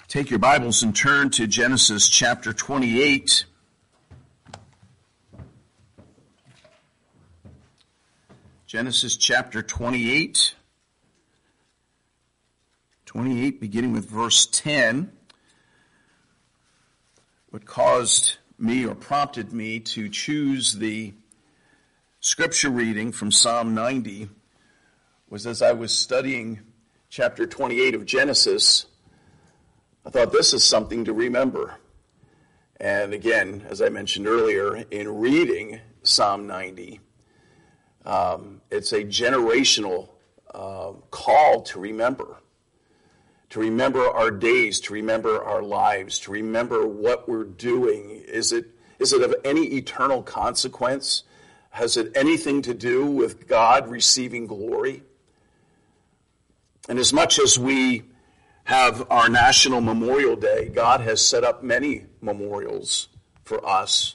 Take your Bibles and turn to Genesis chapter 28. Genesis chapter 28. 28, beginning with verse 10. What caused me or prompted me to choose the scripture reading from Psalm 90 was as I was studying chapter 28 of Genesis, I thought this is something to remember. And again, as I mentioned earlier, in reading Psalm 90, it's a generational call to remember our days, to remember our lives, to remember what we're doing. Is it of any eternal consequence? Has it anything to do with God receiving glory? And as much as we have our National Memorial Day, God has set up many memorials for us.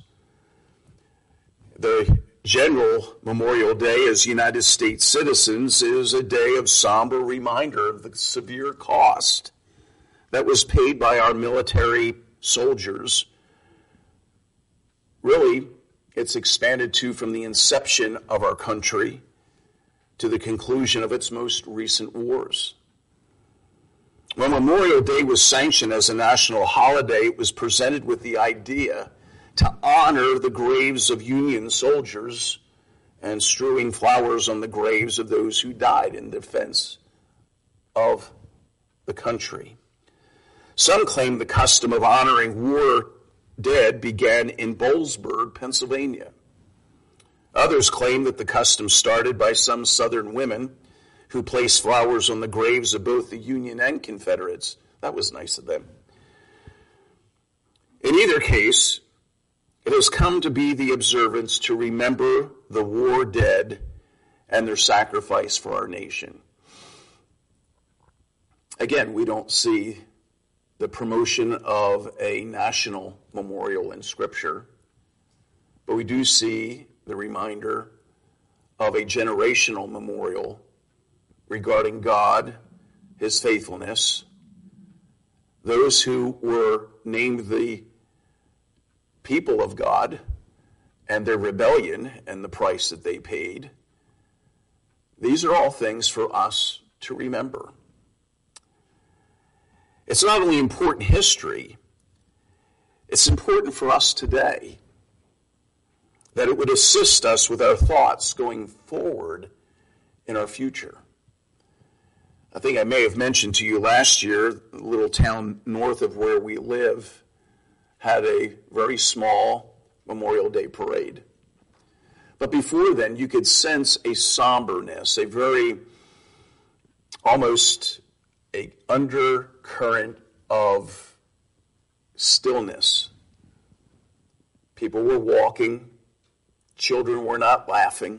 The general Memorial Day as United States citizens is a day of somber reminder of the severe cost that was paid by our military soldiers. Really, it's expanded to from the inception of our country to the conclusion of its most recent wars. When Memorial Day was sanctioned as a national holiday, it was presented with the idea to honor the graves of Union soldiers and strewing flowers on the graves of those who died in defense of the country. Some claim the custom of honoring war dead began in Boalsburg, Pennsylvania. Others claim that the custom started by some Southern women who placed flowers on the graves of both the Union and Confederates. That was nice of them. In either case, it has come to be the observance to remember the war dead and their sacrifice for our nation. Again, we don't see the promotion of a national memorial in Scripture, but we do see the reminder of a generational memorial regarding God, his faithfulness, those who were named the people of God and their rebellion and the price that they paid. These are all things for us to remember. It's not only important history, it's important for us today, that it would assist us with our thoughts going forward in our future. I think I may have mentioned to you last year, the little town north of where we live had a very small Memorial Day parade. But before then, you could sense a somberness, a very, almost a undercurrent of stillness. People were walking, children were not laughing,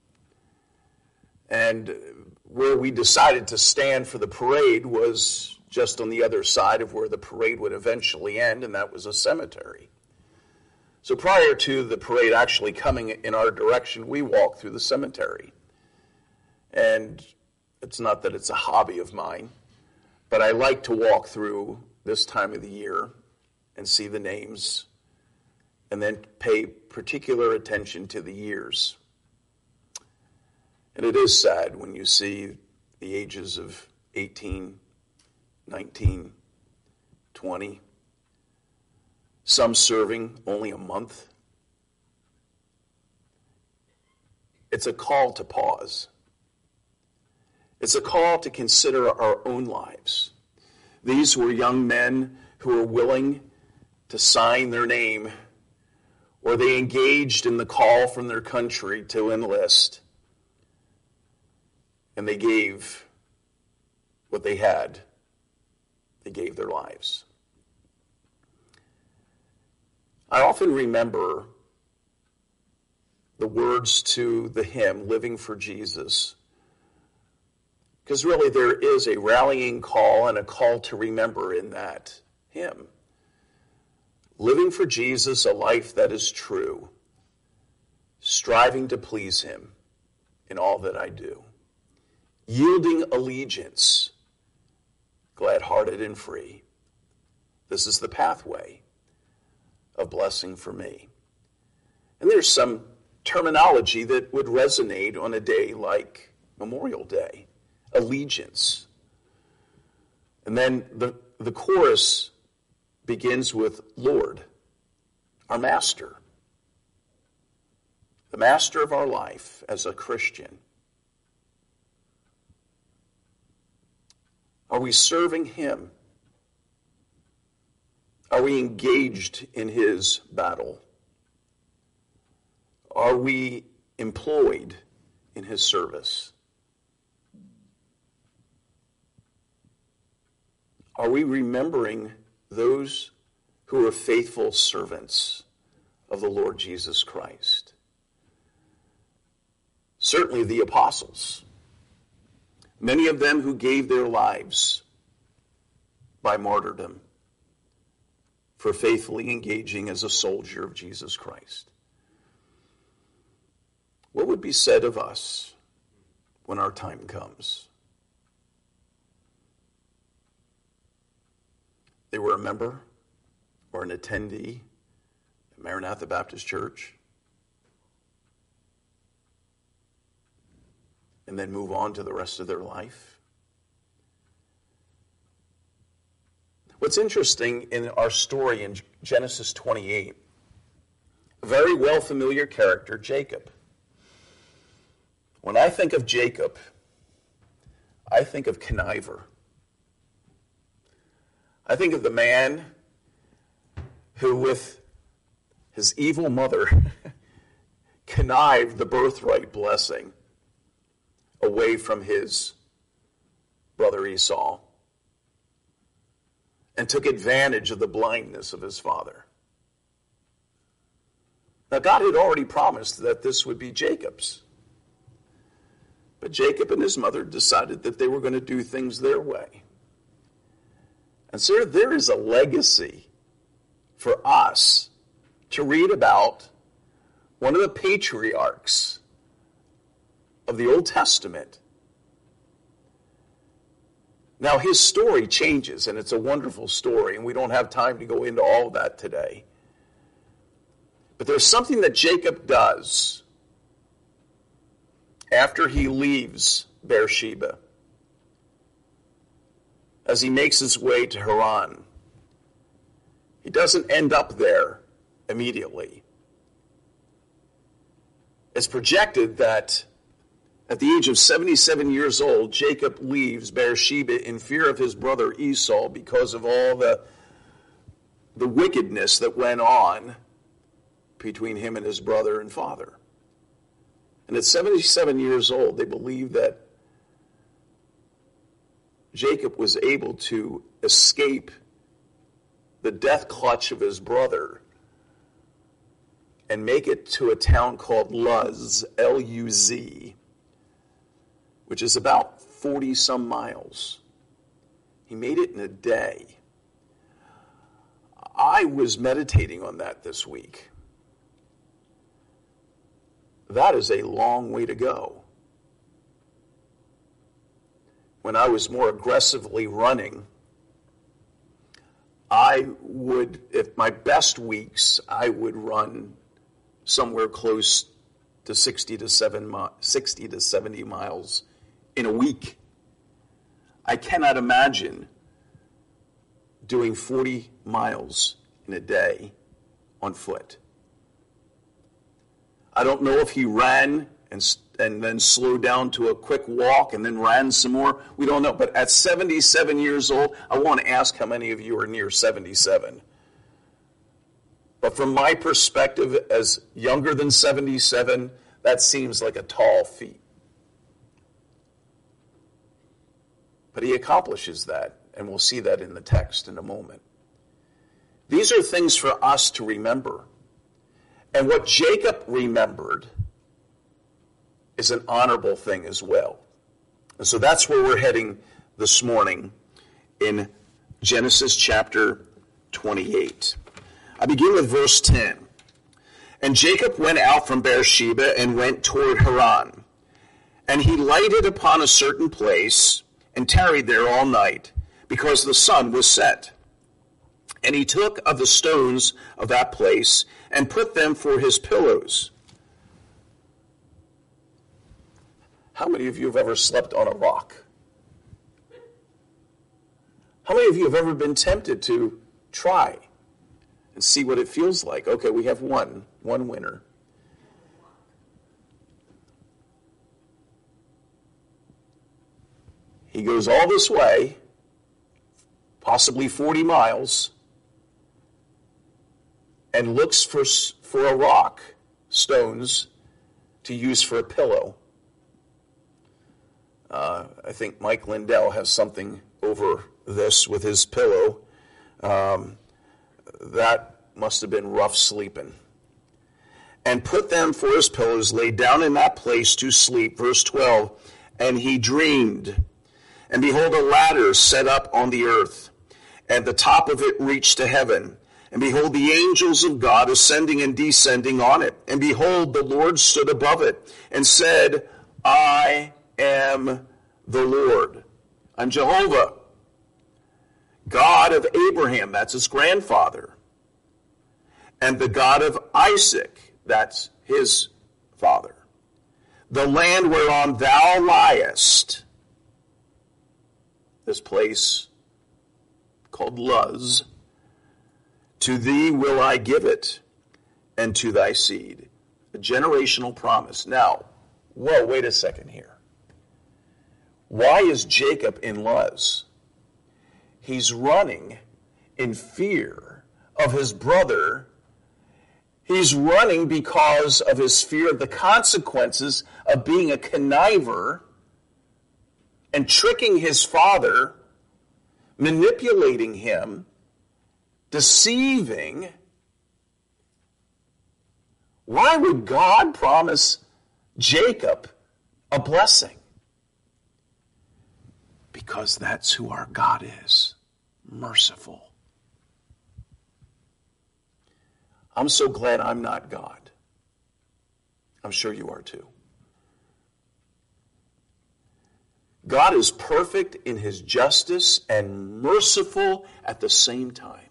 and where we decided to stand for the parade was just on the other side of where the parade would eventually end, and that was a cemetery. So prior to the parade actually coming in our direction, we walked through the cemetery. And it's not that it's a hobby of mine, but I like to walk through this time of the year and see the names and then pay particular attention to the years. And it is sad when you see the ages of 18, 19, 20, some serving only a month. It's a call to pause. It's a call to consider our own lives. These were young men who were willing to sign their name, or they engaged in the call from their country to enlist. And they gave what they had. They gave their lives. I often remember the words to the hymn, Living for Jesus, because really there is a rallying call and a call to remember in that hymn. Living for Jesus, a life that is true, striving to please him in all that I do. Yielding allegiance, glad-hearted and free, This is the pathway of blessing for me. And there's some terminology that would resonate on a day like Memorial Day, allegiance. And then the chorus begins with Lord, our master, the master of our life as a Christian. Are we serving him? Are we engaged in his battle? Are we employed in his service? Are we remembering those who are faithful servants of the Lord Jesus Christ? Certainly the apostles, many of them who gave their lives by martyrdom for faithfully engaging as a soldier of Jesus Christ. What would be said of us when our time comes? They were a member or an attendee at Maranatha Baptist Church, and then move on to the rest of their life. What's interesting in our story in Genesis 28, a very well familiar character, Jacob. When I think of Jacob, I think of conniver. I think of the man who, with his evil mother, connived the birthright blessing away from his brother Esau and took advantage of the blindness of his father. Now, God had already promised that this would be Jacob's. But Jacob and his mother decided that they were going to do things their way. And so there is a legacy for us to read about one of the patriarchs of the Old Testament. Now, his story changes, and it's a wonderful story, and we don't have time to go into all of that today. But there's something that Jacob does after he leaves Beersheba, as he makes his way to Haran. He doesn't end up there immediately. It's projected that at the age of 77 years old, Jacob leaves Beersheba in fear of his brother Esau because of all the wickedness that went on between him and his brother and father. And at 77 years old, they believe that Jacob was able to escape the death clutch of his brother and make it to a town called Luz, L-U-Z, which is about 40-some miles. He made it in a day. I was meditating on that this week. That is a long way to go. When I was more aggressively running, I would, if my best weeks, I would run somewhere close to 60 to 70 miles in a week. I cannot imagine doing 40 miles in a day on foot. I don't know if he ran and then slowed down to a quick walk and then ran some more. We don't know. But at 77 years old, I want to ask how many of you are near 77. But from my perspective, as younger than 77, that seems like a tall feat. But he accomplishes that, and we'll see that in the text in a moment. These are things for us to remember. And what Jacob remembered is an honorable thing as well. And so that's where we're heading this morning in Genesis chapter 28. I begin with verse 10. And Jacob went out from Beersheba and went toward Haran. And he lighted upon a certain place and tarried there all night, because the sun was set. And he took of the stones of that place and put them for his pillows. How many of you have ever slept on a rock? How many of you have ever been tempted to try and see what it feels like? Okay, we have one winner. He goes all this way, possibly 40 miles, and looks for a rock, stones, to use for a pillow. I think Mike Lindell has something over this with his pillow. That must have been rough sleeping. And put them for his pillows, laid down in that place to sleep. Verse 12, and he dreamed. And behold, a ladder set up on the earth, and the top of it reached to heaven. And behold, the angels of God ascending and descending on it. And behold, the Lord stood above it, and said, I am the Lord. I'm Jehovah, God of Abraham, that's his grandfather, and the God of Isaac, that's his father. The land whereon thou liest, this place called Luz, to thee will I give it, and to thy seed. A generational promise. Now, wait a second here. Why is Jacob in Luz? He's running in fear of his brother. He's running because of his fear of the consequences of being a conniver and tricking his father, manipulating him, deceiving. Why would God promise Jacob a blessing? Because that's who our God is, merciful. I'm so glad I'm not God. I'm sure you are too. God is perfect in his justice and merciful at the same time.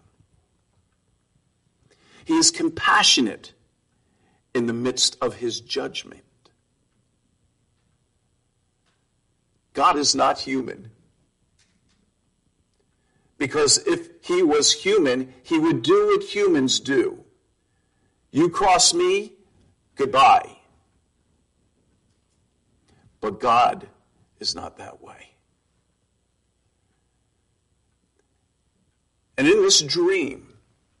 He is compassionate in the midst of his judgment. God is not human. Because if he was human, he would do what humans do. You cross me, goodbye. But God is not that way. And in this dream,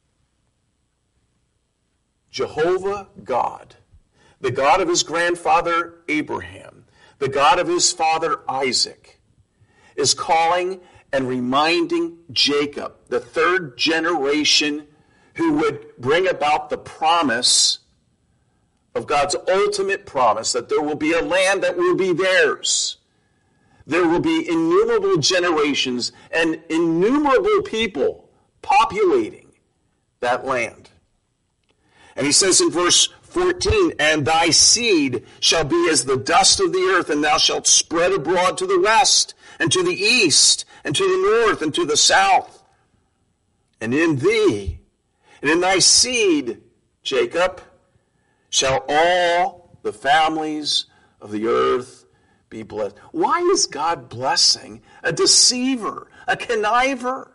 Jehovah God, the God of his grandfather Abraham, the God of his father Isaac, is calling and reminding Jacob, the third generation who would bring about the promise of God's ultimate promise that there will be a land that will be theirs. There will be innumerable generations and innumerable people populating that land. And he says in verse 14, and thy seed shall be as the dust of the earth, and thou shalt spread abroad to the west, and to the east, and to the north, and to the south. And in thee, and in thy seed, Jacob, shall all the families of the earth be blessed. Why is God blessing a deceiver, a conniver?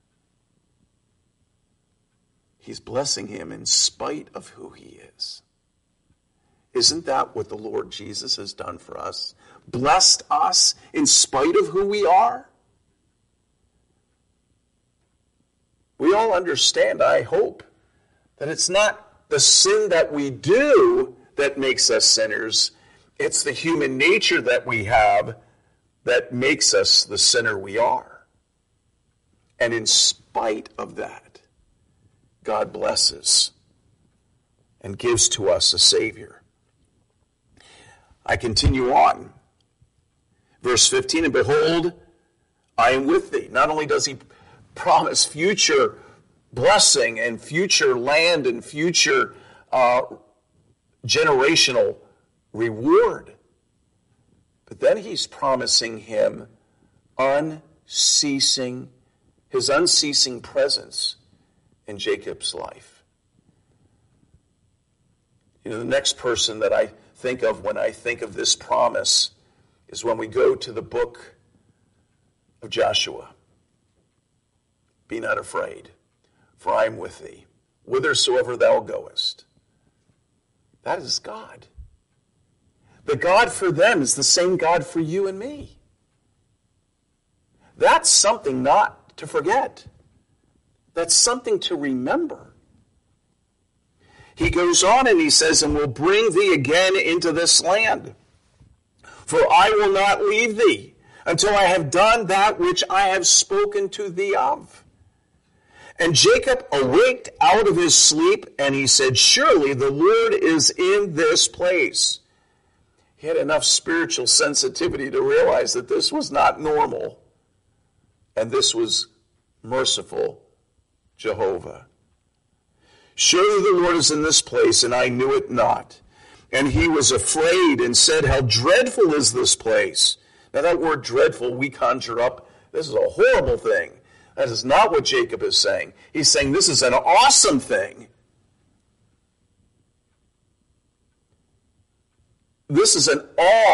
He's blessing him in spite of who he is. Isn't that what the Lord Jesus has done for us? Blessed us in spite of who we are? We all understand, I hope, that it's not the sin that we do that makes us sinners. It's the human nature that we have that makes us the sinner we are. And in spite of that, God blesses and gives to us a Savior. I continue on. Verse 15, and behold, I am with thee. Not only does he promise future blessing and future land and future generational reward, but then he's promising him his unceasing presence in Jacob's life. You know, the next person that I think of when I think of this promise is when we go to the book of Joshua. Be not afraid, for I am with thee, whithersoever thou goest. That is God. The God for them is the same God for you and me. That's something not to forget. That's something to remember. He goes on and he says, and will bring thee again into this land. For I will not leave thee until I have done that which I have spoken to thee of. And Jacob awaked out of his sleep, and he said, surely the Lord is in this place. He had enough spiritual sensitivity to realize that this was not normal, and this was merciful Jehovah. Surely the Lord is in this place, and I knew it not. And he was afraid and said, how dreadful is this place? Now that word dreadful, we conjure up, this is a horrible thing. That is not what Jacob is saying. He's saying this is an awesome thing. This is an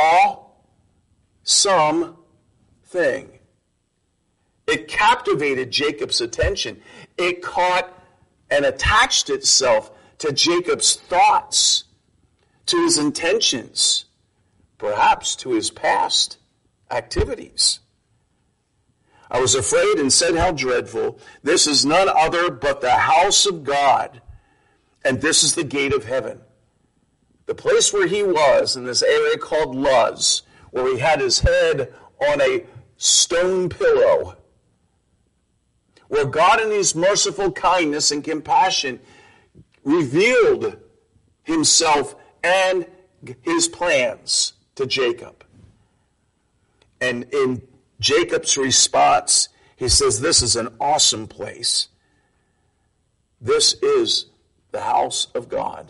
awesome thing. It captivated Jacob's attention. It caught and attached itself to Jacob's thoughts, to his intentions, perhaps to his past activities. I was afraid and said, how dreadful. This is none other but the house of God, and this is the gate of heaven. The place where he was, in this area called Luz, where he had his head on a stone pillow, where God in his merciful kindness and compassion revealed himself and his plans to Jacob. And in Jacob's response, he says, this is an awesome place. This is the house of God.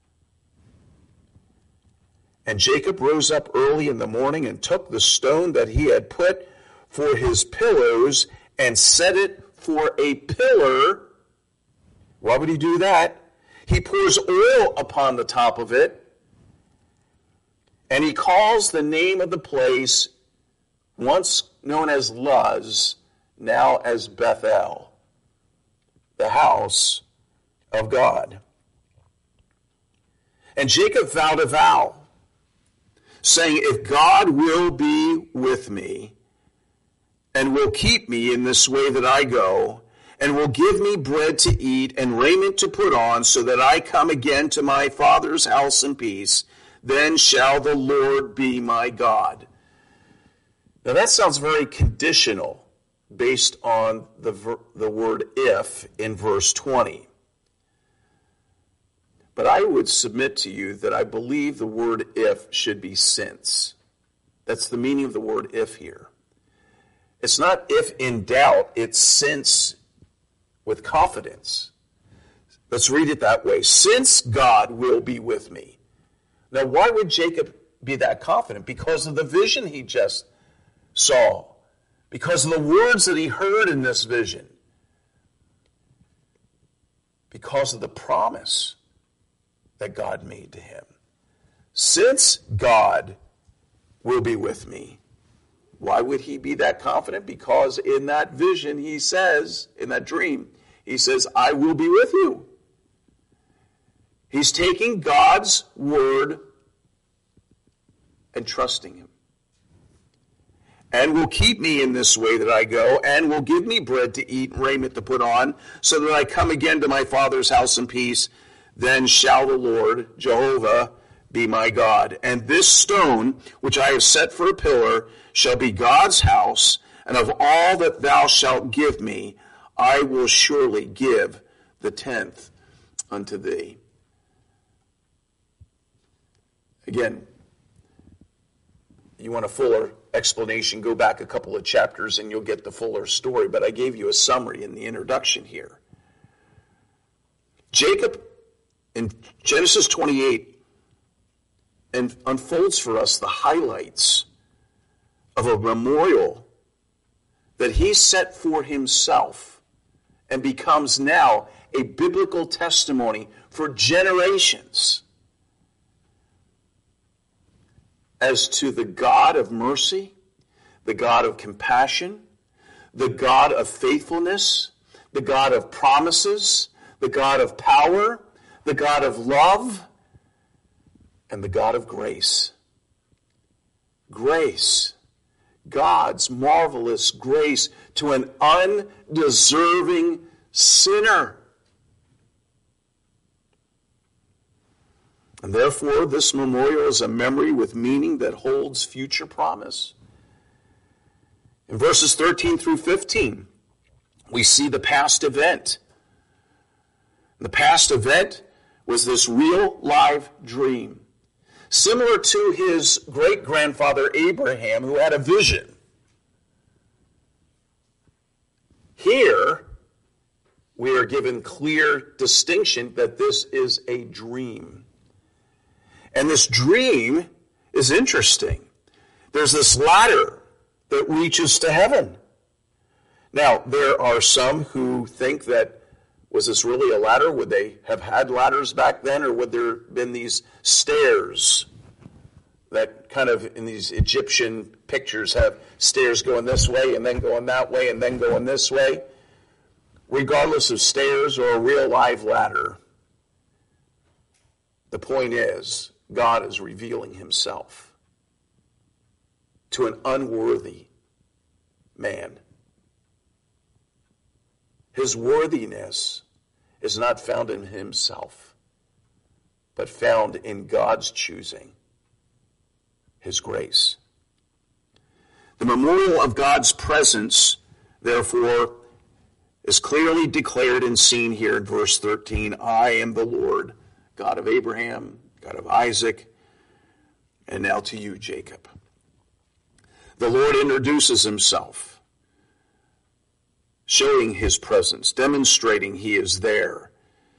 And Jacob rose up early in the morning and took the stone that he had put for his pillows and set it for a pillar. Why would he do that? He pours oil upon the top of it, and he calls the name of the place, once known as Luz, now as Bethel, the house of God. And Jacob vowed a vow, saying, if God will be with me, and will keep me in this way that I go, and will give me bread to eat and raiment to put on, so that I come again to my father's house in peace, then shall the Lord be my God. Now that sounds very conditional, based on the word if in verse 20. But I would submit to you that I believe the word if should be since. That's the meaning of the word if here. It's not if in doubt, it's since with confidence. Let's read it that way. Since God will be with me. Now, why would Jacob be that confident? Because of the vision he just saw. Because of the words that he heard in this vision. Because of the promise that God made to him. Since God will be with me. Why would he be that confident? Because in that vision, he says, in that dream, he says, I will be with you. He's taking God's word and trusting him. And will keep me in this way that I go, and will give me bread to eat and raiment to put on, so that I come again to my father's house in peace. Then shall the Lord, Jehovah, be my God. And this stone, which I have set for a pillar, shall be God's house, and of all that thou shalt give me, I will surely give the 10th unto thee. Again, you want a fuller explanation, go back a couple of chapters and you'll get the fuller story, but I gave you a summary in the introduction here. Jacob, in Genesis 28, and unfolds for us the highlights of a memorial that he set for himself and becomes now a biblical testimony for generations as to the God of mercy, the God of compassion, the God of faithfulness, the God of promises, the God of power, the God of love, and the God of grace. Grace. God's marvelous grace to an undeserving sinner. And therefore, this memorial is a memory with meaning that holds future promise. In verses 13 through 15, we see the past event. The past event was this real, live dream, similar to his great-grandfather Abraham, who had a vision. Here, we are given clear distinction that this is a dream. And this dream is interesting. There's this ladder that reaches to heaven. Now, there are some who think that, was this really a ladder? Would they have had ladders back then, or would there have been these stairs that kind of in these Egyptian pictures have stairs going this way and then going that way and then going this way? Regardless of stairs or a real live ladder, the point is, God is revealing himself to an unworthy man. His worthiness is not found in himself, but found in God's choosing, his grace. The memorial of God's presence, therefore, is clearly declared and seen here in verse 13. I am the Lord, God of Abraham, God of Isaac, and now to you, Jacob. The Lord introduces himself, showing his presence, demonstrating he is there.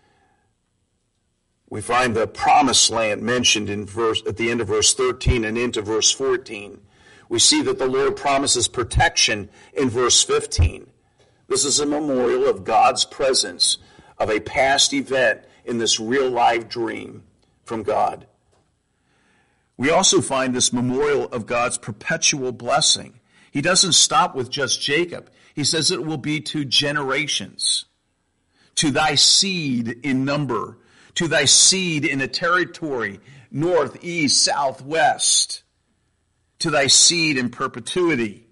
We find the promised land mentioned at the end of verse 13 and into verse 14. We see that the Lord promises protection in verse 15. This is a memorial of God's presence, of a past event in this real life dream from God. We also find this memorial of God's perpetual blessing. He doesn't stop with just Jacob. He says it will be to generations, to thy seed in number, to thy seed in a territory, north, east, south, west, to thy seed in perpetuity.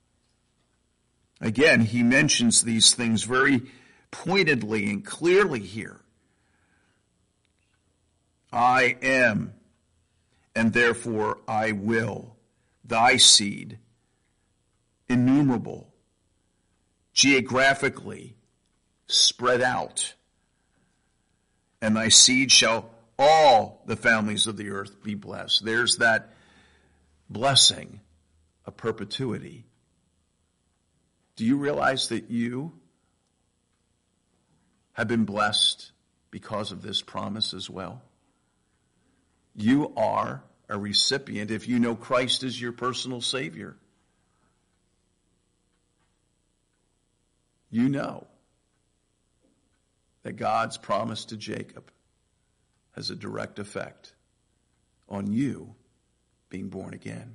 Again, he mentions these things very pointedly and clearly here. I am, and therefore I will, thy seed, innumerable, geographically spread out, and thy seed shall all the families of the earth be blessed. There's that blessing of perpetuity. Do you realize that you have been blessed because of this promise as well? You are a recipient if you know Christ as your personal Savior. You know that God's promise to Jacob has a direct effect on you being born again.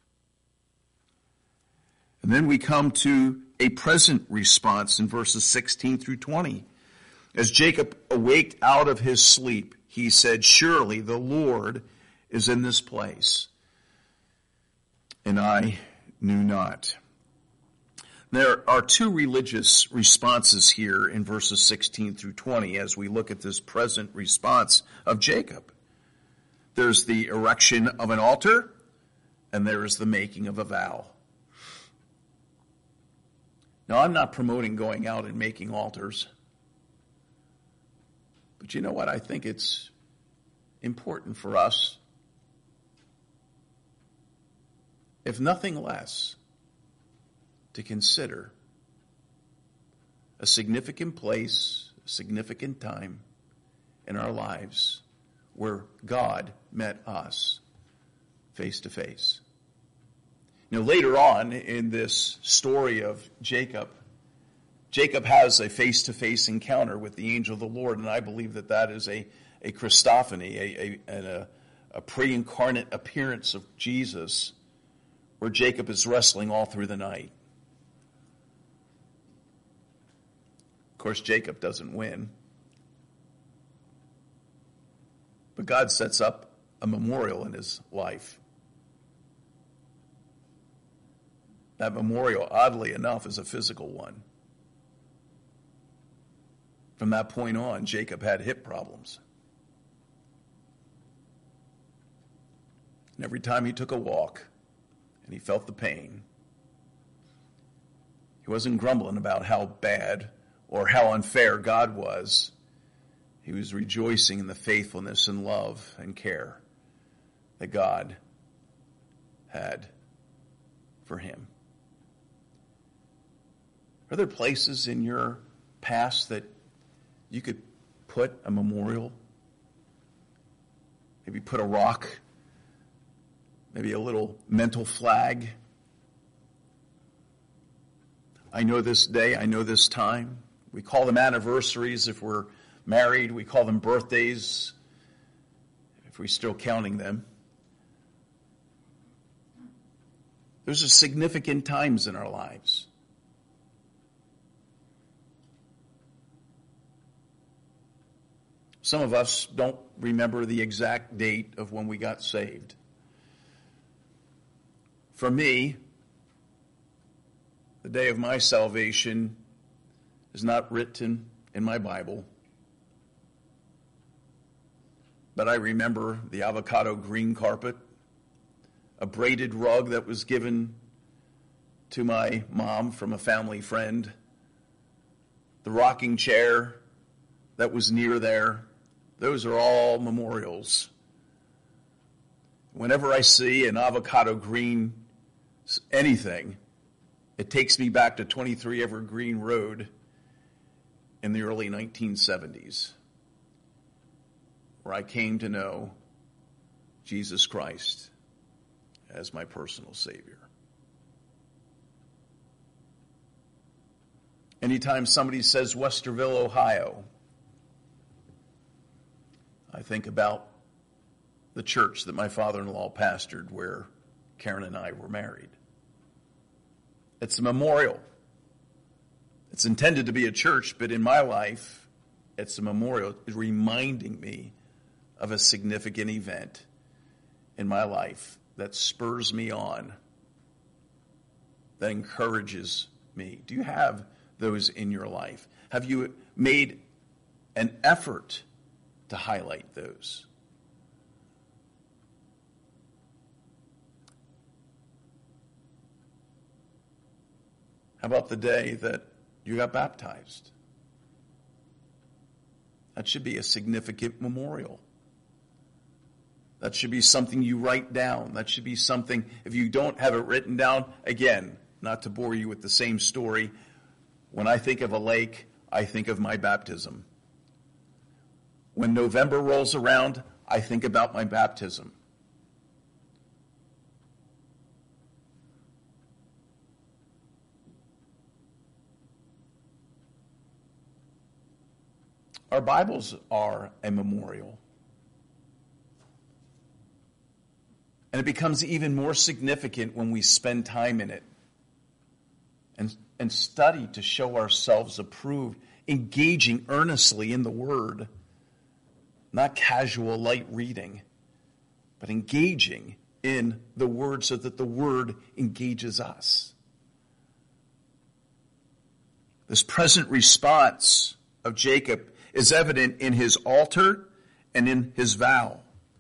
And then we come to a present response in verses 16 through 20. As Jacob awaked out of his sleep, he said, surely the Lord is in this place, and I knew not. There are two religious responses here in verses 16 through 20 as we look at this present response of Jacob. There's the erection of an altar, and there is the making of a vow. Now, I'm not promoting going out and making altars. But you know what? I think it's important for us, if nothing less, to consider a significant place, a significant time in our lives where God met us face to face. You know, later on in this story of Jacob, Jacob has a face-to-face encounter with the angel of the Lord, and I believe that that is a Christophany, a pre-incarnate appearance of Jesus, where Jacob is wrestling all through the night. Of course, Jacob doesn't win. But God sets up a memorial in his life. That memorial, oddly enough, is a physical one. From that point on, Jacob had hip problems. And every time he took a walk and he felt the pain, he wasn't grumbling about how bad or how unfair God was. He was rejoicing in the faithfulness and love and care that God had for him. Are there places in your past that you could put a memorial? Maybe put a rock, maybe a little mental flag. I know this day, I know this time. We call them anniversaries if we're married. We call them birthdays if we're still counting them. Those are significant times in our lives. Some of us don't remember the exact date of when we got saved. For me, the day of my salvation is not written in my Bible, but I remember the avocado green carpet, a braided rug that was given to my mom from a family friend, the rocking chair that was near there. Those are all memorials. Whenever I see an avocado green anything, it takes me back to 23 Evergreen Road in the early 1970s, where I came to know Jesus Christ as my personal Savior. Anytime somebody says Westerville, Ohio, I think about the church that my father-in-law pastored where Karen and I were married. It's a memorial. It's intended to be a church, but in my life, it's a memorial reminding me of a significant event in my life that spurs me on, that encourages me. Do you have those in your life? Have you made an effort to highlight those? How about the day that you got baptized? That should be a significant memorial. That should be something you write down. That should be something, if you don't have it written down, again, not to bore you with the same story, when I think of a lake, I think of my baptism. When November rolls around, I think about my baptism. Our Bibles are a memorial. And it becomes even more significant when we spend time in it and study to show ourselves approved, engaging earnestly in the Word. Not casual, light reading, but engaging in the Word so that the Word engages us. This present response of Jacob is evident in his altar and in his vow.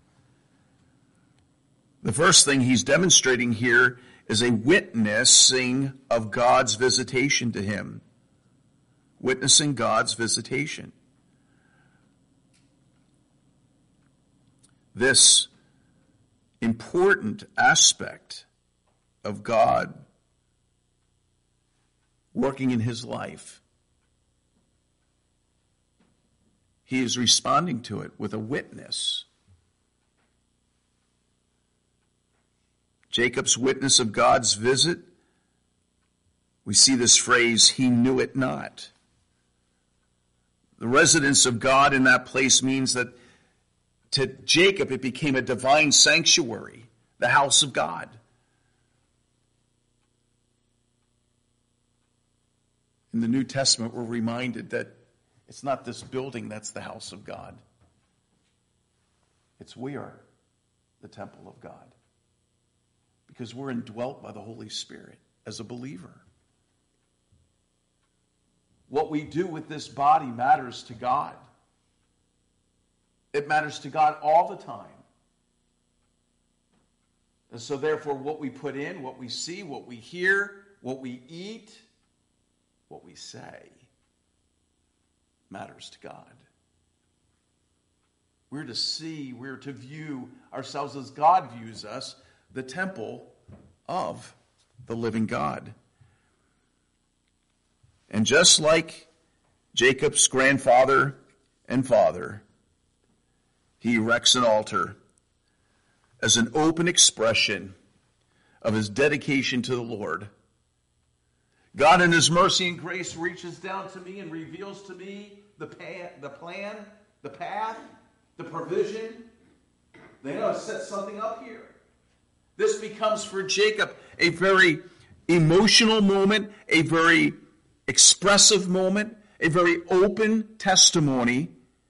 The first thing he's demonstrating here is a witnessing of God's visitation to him. Witnessing God's visitation. This important aspect of God working in his life, he is responding to it with a witness. Jacob's witness of God's visit we see this phrase, he knew it not. The residence of God in that place means that to Jacob it became a divine sanctuary, the house of God. In the New Testament, we're reminded that it's not this building that's the house of God. It's we are the temple of God. Because we're indwelt by the Holy Spirit as a believer. What we do with this body matters to God. It matters to God all the time. And so therefore, what we put in, what we see, what we hear, what we eat, what we say, matters to God. We're to see, we're to view ourselves as God views us, the temple of the living God. And just like Jacob's grandfather and father, he erects an altar as an open expression of his dedication to the Lord. God in his mercy and grace reaches down to me and reveals to me the plan, the path, the provision. They know to set something up here. This becomes for Jacob a very emotional moment, a very expressive moment, a very open testimony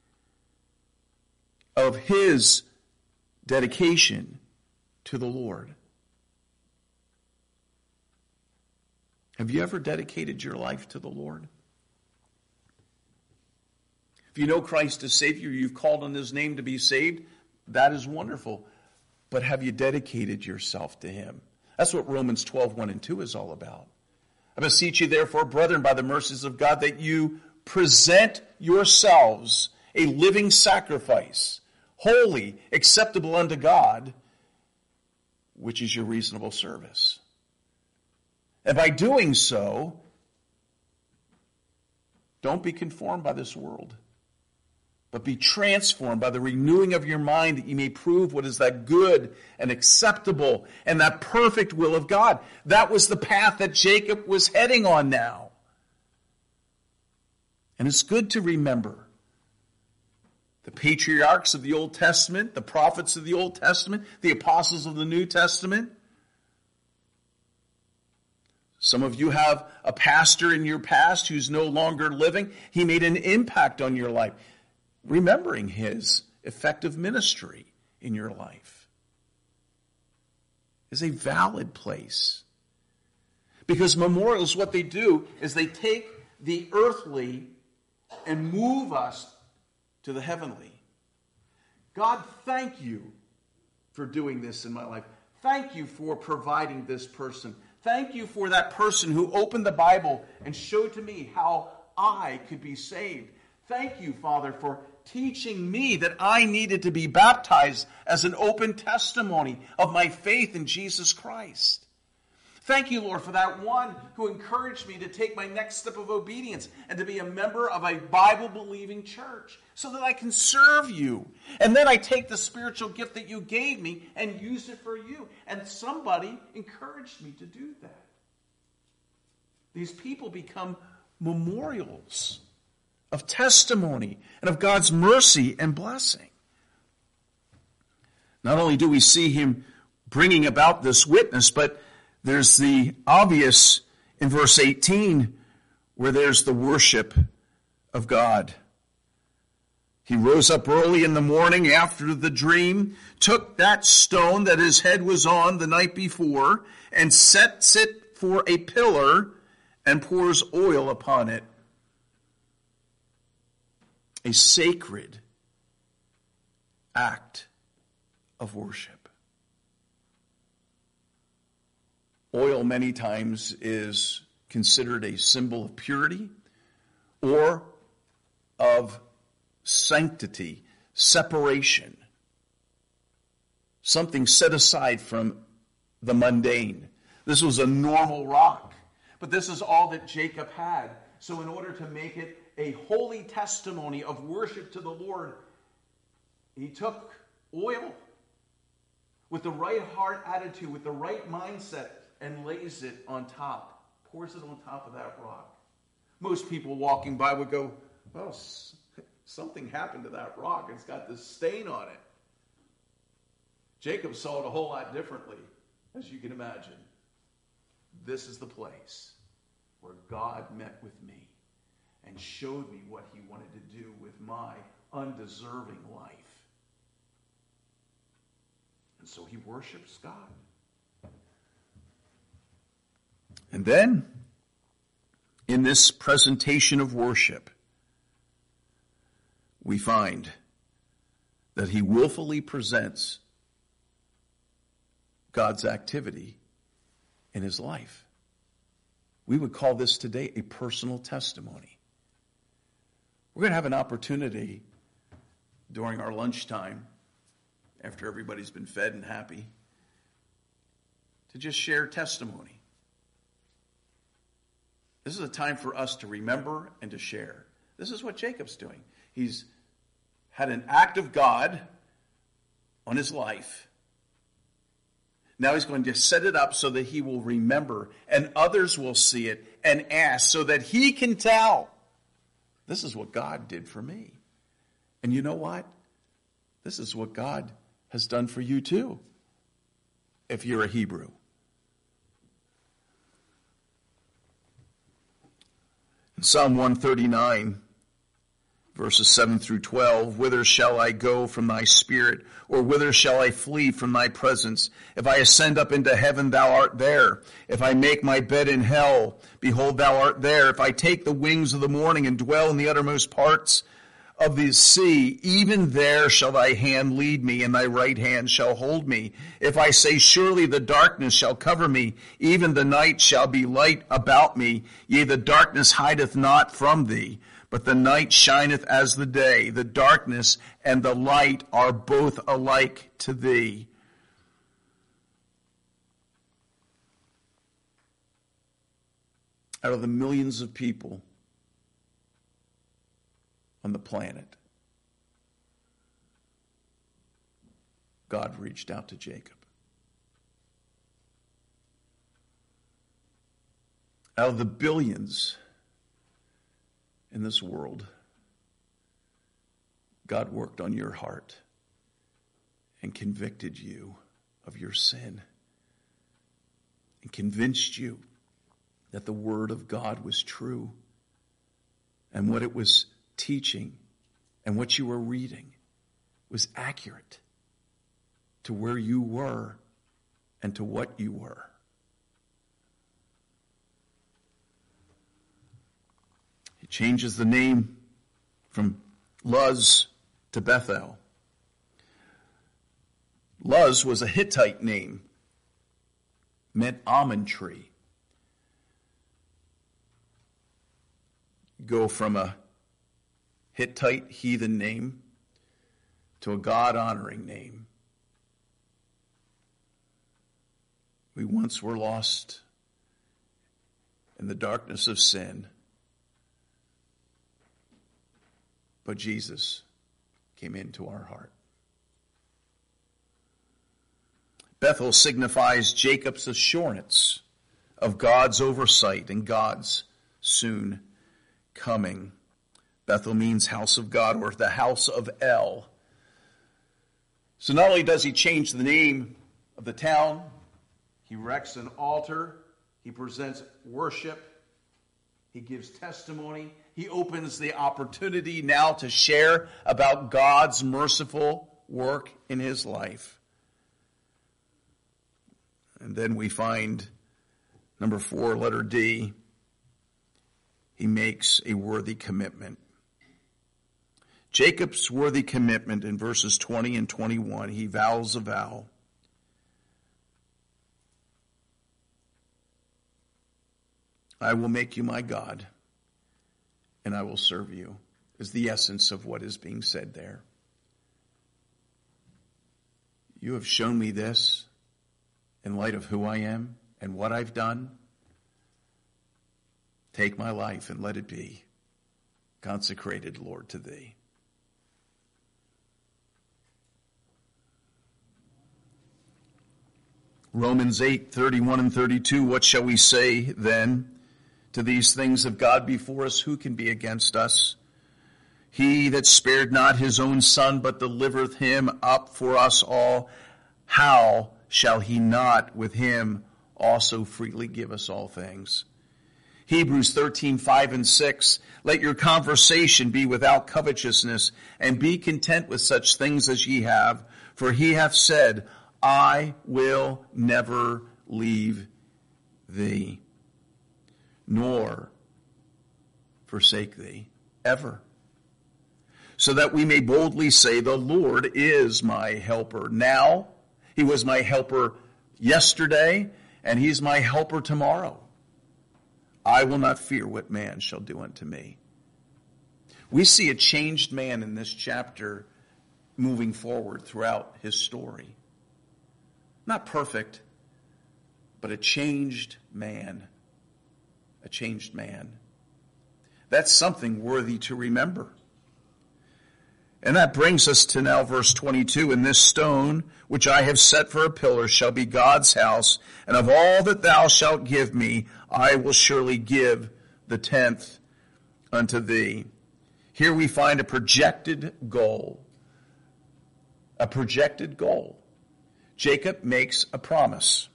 of his dedication to the Lord. Have you ever dedicated your life to the Lord? If you know Christ as Savior, you've called on his name to be saved, that is wonderful. But have you dedicated yourself to him? That's what Romans 12:1 and 2 is all about. I beseech you, therefore, brethren, by the mercies of God, that you present yourselves a living sacrifice, holy, acceptable unto God, which is your reasonable service. And by doing so, don't be conformed by this world, but be transformed by the renewing of your mind, that you may prove what is that good and acceptable and that perfect will of God. That was the path that Jacob was heading on now. And it's good to remember the patriarchs of the Old Testament, the prophets of the Old Testament, the apostles of the New Testament. Some of you have a pastor in your past who's no longer living. He made an impact on your life. Remembering his effective ministry in your life is a valid place. Because memorials, what they do is they take the earthly and move us to the heavenly. God, thank you for doing this in my life. Thank you for providing this person. Thank you for that person who opened the Bible and showed to me how I could be saved. Thank you, Father, for teaching me that I needed to be baptized as an open testimony of my faith in Jesus Christ. Thank you, Lord, for that one who encouraged me to take my next step of obedience and to be a member of a Bible-believing church so that I can serve you. And then I take the spiritual gift that you gave me and use it for you. And somebody encouraged me to do that. These people become memorials of testimony and of God's mercy and blessing. Not only do we see him bringing about this witness, but there's the obvious in verse 18 where there's the worship of God. He rose up early in the morning after the dream, took that stone that his head was on the night before, and sets it for a pillar and pours oil upon it. A sacred act of worship. Oil many times is considered a symbol of purity or of sanctity, separation. Something set aside from the mundane. This was a normal rock, but this is all that Jacob had. So in order to make it a holy testimony of worship to the Lord, he took oil with the right heart attitude, with the right mindset, and lays it on top, pours it on top of that rock. Most people walking by would go, well, something happened to that rock. It's got this stain on it. Jacob saw it a whole lot differently, as you can imagine. This is the place where God met with me and showed me what he wanted to do with my undeserving life. And so he worships God. And then, in this presentation of worship, we find that he willfully presents God's activity in his life. We would call this today a personal testimony. We're going to have an opportunity during our lunchtime, after everybody's been fed and happy, to just share testimony. This is a time for us to remember and to share. This is what Jacob's doing. He's had an act of God on his life. Now he's going to set it up so that he will remember and others will see it and ask so that he can tell, this is what God did for me. And you know what? This is what God has done for you too, if you're a Hebrew. In Psalm 139, verses 7 through 12, whither shall I go from thy spirit, or whither shall I flee from thy presence? If I ascend up into heaven, thou art there. If I make my bed in hell, behold, thou art there. If I take the wings of the morning and dwell in the uttermost parts of the sea, even there shall thy hand lead me, and thy right hand shall hold me. If I say, surely the darkness shall cover me, even the night shall be light about me. Yea, the darkness hideth not from thee, but the night shineth as the day. The darkness and the light are both alike to thee. Out of the millions of people on the planet, God reached out to Jacob. Out of the billions in this world, God worked on your heart and convicted you of your sin and convinced you that the Word of God was true and what it was teaching and what you were reading was accurate to where you were and to what you were. He changes the name from Luz to Bethel. Luz was a Hittite name, meant almond tree. Go from a Hittite heathen name to a God-honoring name. We once were lost in the darkness of sin, but Jesus came into our heart. Bethel signifies Jacob's assurance of God's oversight and God's soon coming. Bethel means house of God, or the house of El. So not only does he change the name of the town, he erects an altar, he presents worship, he gives testimony, he opens the opportunity now to share about God's merciful work in his life. And then we find, number 4, letter D, he makes a worthy commitment. Jacob's worthy commitment in verses 20 and 21, he vows a vow. I will make you my God, and I will serve you, is the essence of what is being said there. You have shown me this in light of who I am and what I've done. Take my life and let it be consecrated, Lord, to thee. Romans 8:31 and 32, what shall we say then? to these things, if God be for us, who can be against us? He that spared not his own son, but delivereth him up for us all, how shall he not with him also freely give us all things? Hebrews 13:5 and 6, let your conversation be without covetousness, and be content with such things as ye have, for he hath said, I will never leave thee, nor forsake thee, ever. So that we may boldly say, the Lord is my helper. Now, he was my helper yesterday, and he's my helper tomorrow. I will not fear what man shall do unto me. We see a changed man in this chapter moving forward throughout his story. Not perfect, but a changed man. A changed man. That's something worthy to remember. And that brings us to now verse 22. And this stone, which I have set for a pillar, shall be God's house. And of all that thou shalt give me, I will surely give the 10th unto thee. Here we find a projected goal. A projected goal. Jacob makes a promise.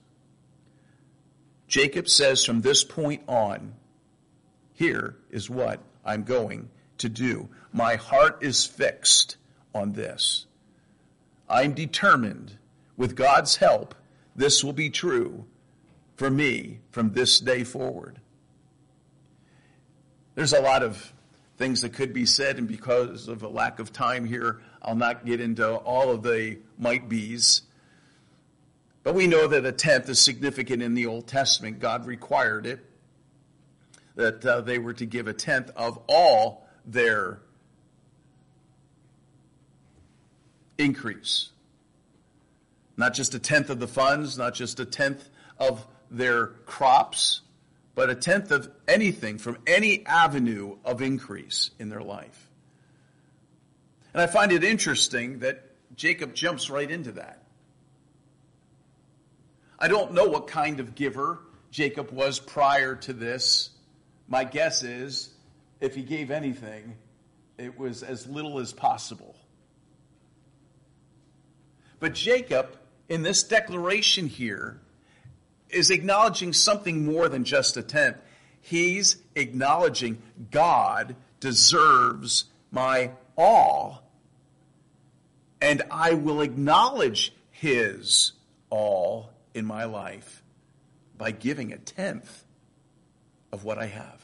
Jacob says from this point on, here is what I'm going to do. My heart is fixed on this. I'm determined, with God's help, this will be true for me from this day forward. There's a lot of things that could be said, and because of a lack of time here, I'll not get into all of the might-be's. But we know that a tenth is significant in the Old Testament. God required it, that they were to give a tenth of all their increase. Not just a tenth of the funds, not just a tenth of their crops, but a tenth of anything from any avenue of increase in their life. And I find it interesting that Jacob jumps right into that. I don't know what kind of giver Jacob was prior to this. My guess is, if he gave anything, it was as little as possible. But Jacob, in this declaration here, is acknowledging something more than just a tenth. He's acknowledging God deserves my all, and I will acknowledge his all in my life by giving a tenth of what I have.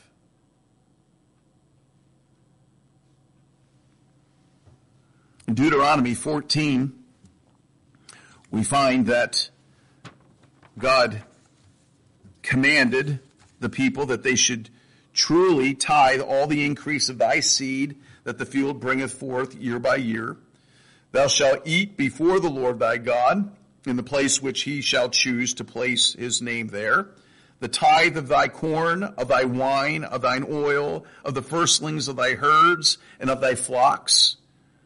In Deuteronomy 14, we find that God commanded the people that they should truly tithe all the increase of thy seed that the field bringeth forth year by year. Thou shalt eat before the Lord thy God in the place which he shall choose to place his name there. The tithe of thy corn, of thy wine, of thine oil, of the firstlings of thy herds, and of thy flocks,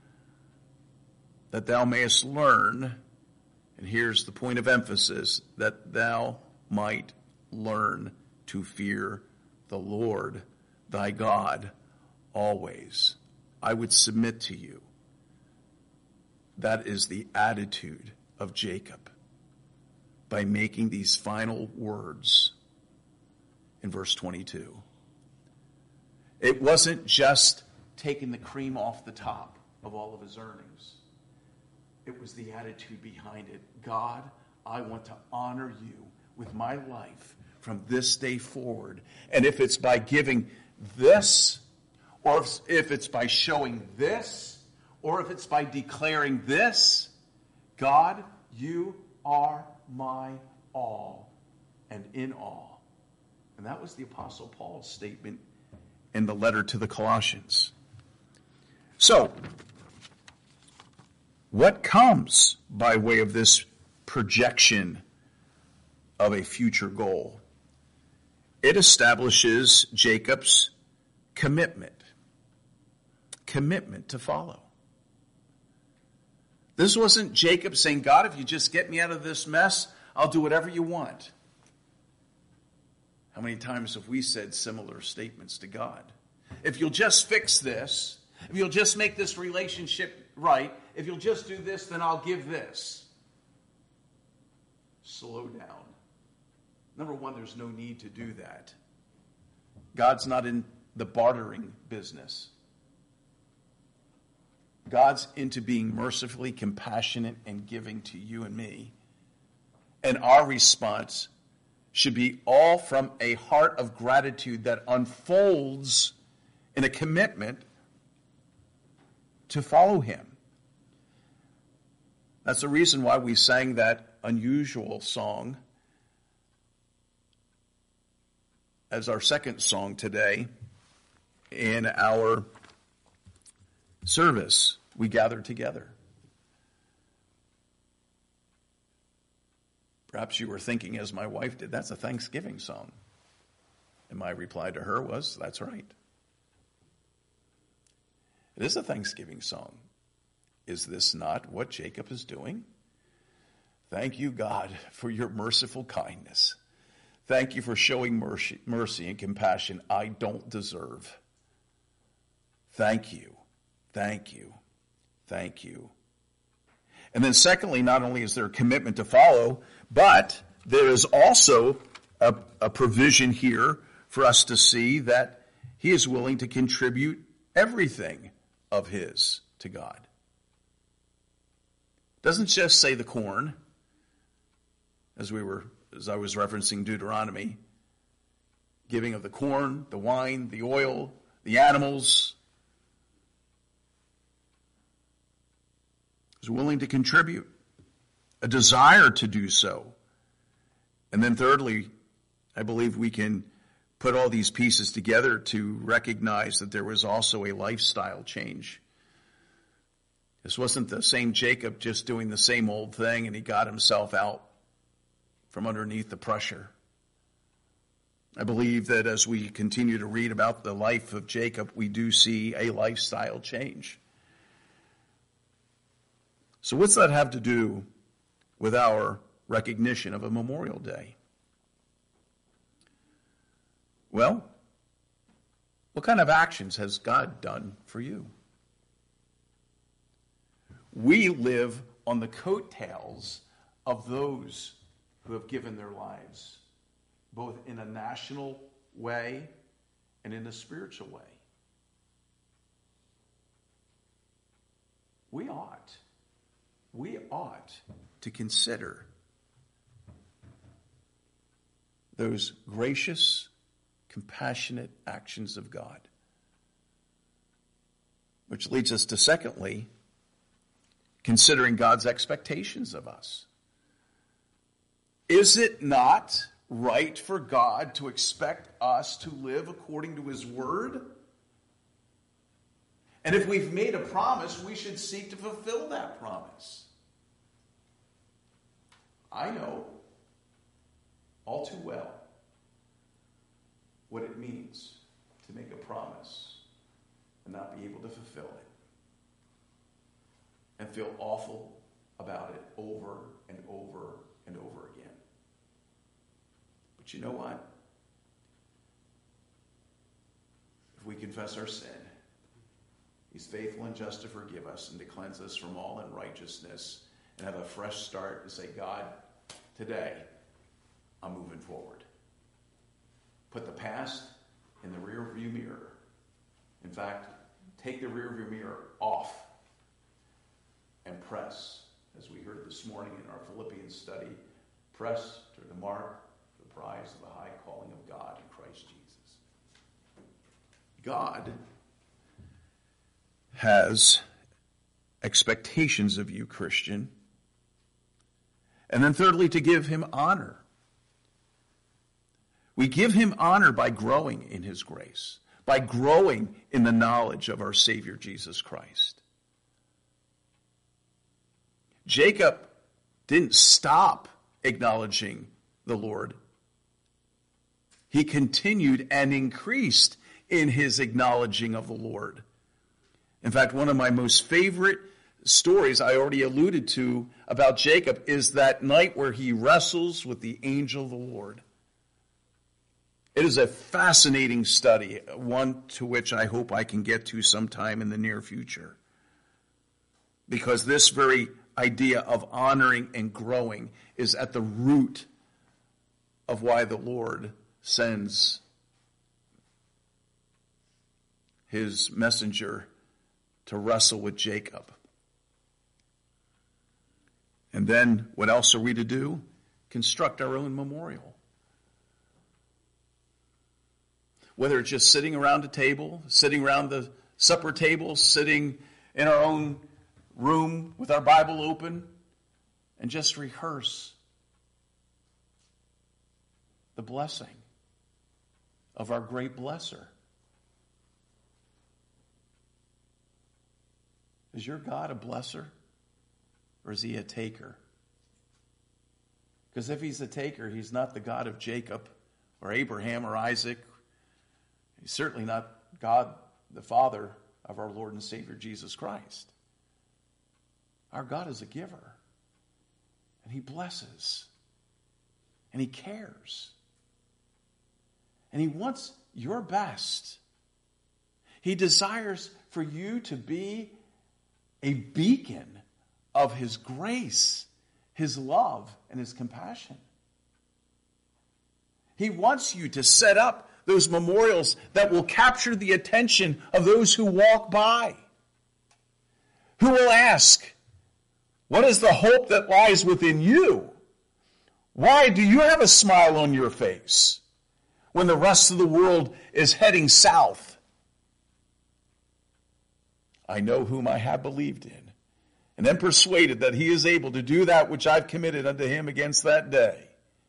that thou mayest learn, and here's the point of emphasis, that thou might learn to fear the Lord thy God always. I would submit to you that is the attitude of Jacob by making these final words in verse 22. It wasn't just taking the cream off the top of all of his earnings. It was the attitude behind it. God, I want to honor you with my life from this day forward. And if it's by giving this, or if it's by showing this, or if it's by declaring this, God, you are my all and in all. And that was the Apostle Paul's statement in the letter to the Colossians. So, what comes by way of this projection of a future goal? It establishes Jacob's commitment to follow. This wasn't Jacob saying, God, if you just get me out of this mess, I'll do whatever you want. How many times have we said similar statements to God? If you'll just fix this, if you'll just make this relationship right, if you'll just do this, then I'll give this. Slow down. Number one, there's no need to do that. God's not in the bartering business. God's into being mercifully compassionate and giving to you and me. And our response should be all from a heart of gratitude that unfolds in a commitment to follow him. That's the reason why we sang that unusual song as our second song today in our service. We gather together. Perhaps you were thinking, as my wife did, that's a Thanksgiving song. And my reply to her was, that's right. It is a Thanksgiving song. Is this not what Jacob is doing? Thank you, God, for your merciful kindness. Thank you for showing mercy and compassion I don't deserve. Thank you. Thank you. Thank you. And then secondly, not only is there a commitment to follow, but there is also a provision here for us to see that he is willing to contribute everything of his to God. Doesn't just say the corn, as I was referencing Deuteronomy, giving of the corn, the wine, the oil, the animals. Is willing to contribute, a desire to do so. And then thirdly, I believe we can put all these pieces together to recognize that there was also a lifestyle change. This wasn't the same Jacob just doing the same old thing and he got himself out from underneath the pressure. I believe that as we continue to read about the life of Jacob, we do see a lifestyle change. So what's that have to do with our recognition of a Memorial Day? Well, what kind of actions has God done for you? We live on the coattails of those who have given their lives, both in a national way and in a spiritual way. We ought to consider those gracious, compassionate actions of God. Which leads us to, secondly, considering God's expectations of us. Is it not right for God to expect us to live according to his word? And if we've made a promise, we should seek to fulfill that promise. I know all too well what it means to make a promise and not be able to fulfill it. And feel awful about it over and over and over again. But you know what? If we confess our sin, he's faithful and just to forgive us and to cleanse us from all unrighteousness and have a fresh start and say, God, today I'm moving forward. Put the past in the rearview mirror. In fact, take the rearview mirror off and press, as we heard this morning in our Philippians study, press to the mark, the prize of the high calling of God in Christ Jesus. God has expectations of you, Christian. And then thirdly, to give him honor. We give him honor by growing in his grace, by growing in the knowledge of our Savior Jesus Christ. Jacob didn't stop acknowledging the Lord. He continued and increased in his acknowledging of the Lord. In fact, one of my most favorite stories I already alluded to about Jacob is that night where he wrestles with the angel of the Lord. It is a fascinating study, one to which I hope I can get to sometime in the near future. Because this very idea of honoring and growing is at the root of why the Lord sends his messenger to wrestle with Jacob. And then what else are we to do? Construct our own memorial. Whether it's just sitting around a table, sitting around the supper table, sitting in our own room with our Bible open, and just rehearse the blessing of our great blesser. Is your God a blesser, or is he a taker? Because if he's a taker, he's not the God of Jacob or Abraham or Isaac. He's certainly not God, the Father of our Lord and Savior Jesus Christ. Our God is a giver, and he blesses, and he cares, and he wants your best. He desires for you to be a beacon of his grace, his love, and his compassion. He wants you to set up those memorials that will capture the attention of those who walk by, who will ask, what is the hope that lies within you? Why do you have a smile on your face when the rest of the world is heading south? I know whom I have believed in, and am persuaded that he is able to do that which I've committed unto him against that day.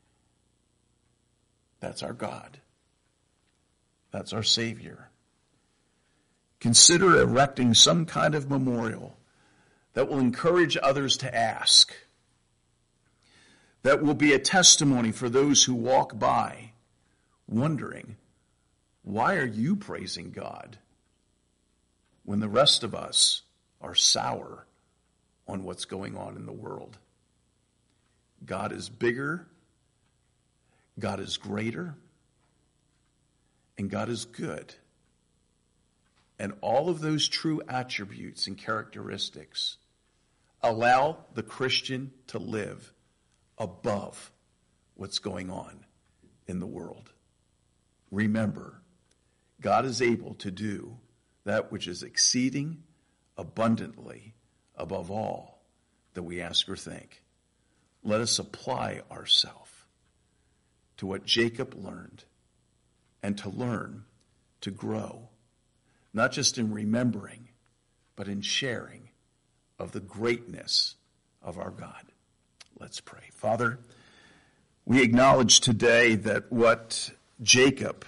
That's our God. That's our Savior. Consider erecting some kind of memorial that will encourage others to ask, that will be a testimony for those who walk by, wondering, why are you praising God when the rest of us are sour on what's going on in the world? God is bigger, God is greater, and God is good. And all of those true attributes and characteristics allow the Christian to live above what's going on in the world. Remember, God is able to do that which is exceeding abundantly above all that we ask or think. Let us apply ourselves to what Jacob learned, and to learn to grow, not just in remembering, but in sharing of the greatness of our God. Let's pray. Father, we acknowledge today that what Jacob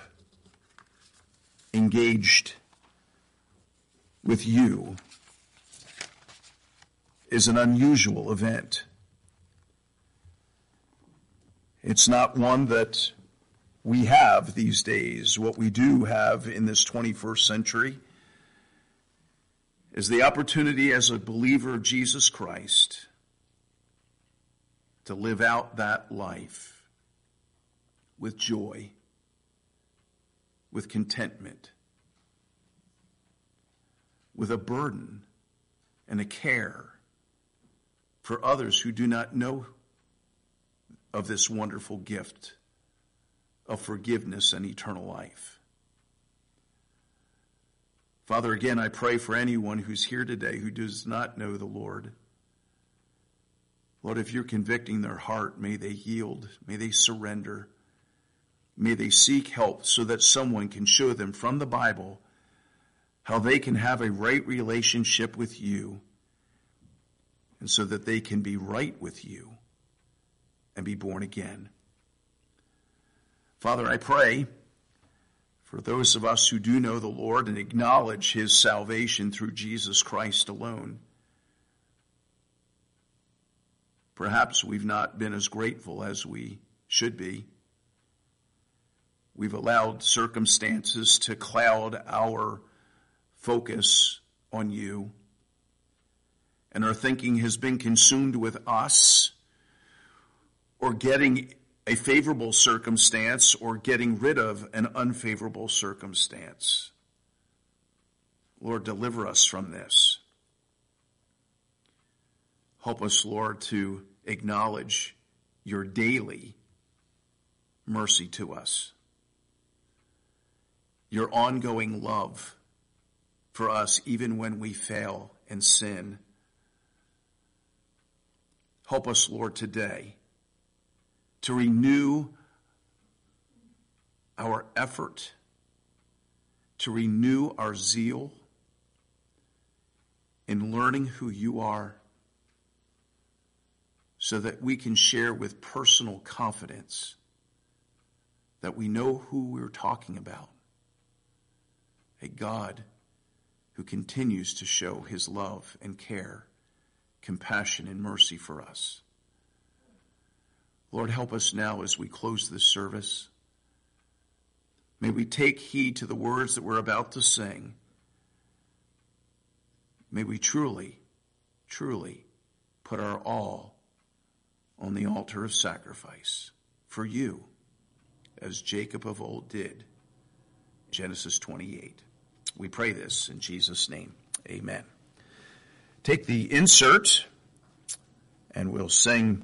engaged with you is an unusual event. It's not one that we have these days. What we do have in this 21st century is the opportunity as a believer of Jesus Christ to live out that life with joy, with contentment, with a burden and a care for others who do not know of this wonderful gift of forgiveness and eternal life. Father, again, I pray for anyone who's here today who does not know the Lord. Lord, if you're convicting their heart, may they yield, may they surrender, may they seek help so that someone can show them from the Bible how they can have a right relationship with you, and so that they can be right with you and be born again. Father, I pray for those of us who do know the Lord and acknowledge his salvation through Jesus Christ alone. Perhaps we've not been as grateful as we should be. We've allowed circumstances to cloud our focus on you, and our thinking has been consumed with us, or getting a favorable circumstance or getting rid of an unfavorable circumstance. Lord, deliver us from this. Help us, Lord, to acknowledge your daily mercy to us, your ongoing love for us even when we fail and sin. Help us, Lord, today to renew our effort, to renew our zeal in learning who you are, so that we can share with personal confidence that we know who we're talking about, a God who continues to show his love and care, compassion and mercy for us. Lord, help us now as we close this service. May we take heed to the words that we're about to sing. May we truly, truly put our all on the altar of sacrifice for you, as Jacob of old did. Genesis 28. We pray this in Jesus' name. Amen. Take the insert and we'll sing